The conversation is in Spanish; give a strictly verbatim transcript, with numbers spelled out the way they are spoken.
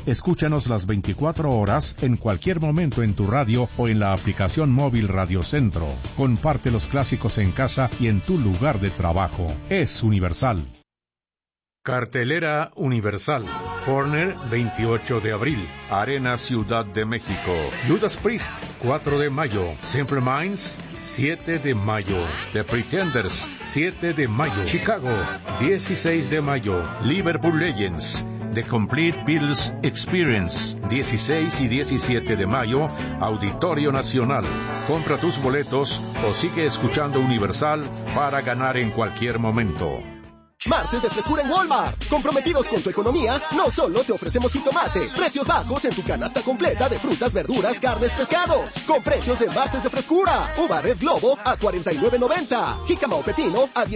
Escúchanos las veinticuatro horas en cualquier momento en tu radio o en la aplicación móvil Radio Centro. Comparte los clásicos en casa y en tu lugar de trabajo. Es Universal. Cartelera Universal. Foreigner, veintiocho de abril. Arena Ciudad de México. Judas Priest, cuatro de mayo. Simple Minds, siete de mayo. The Pretenders, siete de mayo. Chicago, dieciséis de mayo. Liverpool Legends, The Complete Beatles Experience, dieciséis y diecisiete de mayo. Auditorio Nacional. Compra tus boletos o sigue escuchando Universal para ganar en cualquier momento. Martes de frescura en Walmart. Comprometidos con tu economía, no solo te ofrecemos jitomate, precios bajos en tu canasta completa de frutas, verduras, carnes, pescados. Con precios de martes de frescura. Uva Red Globo a cuarenta y nueve noventa. Jícama o pepino a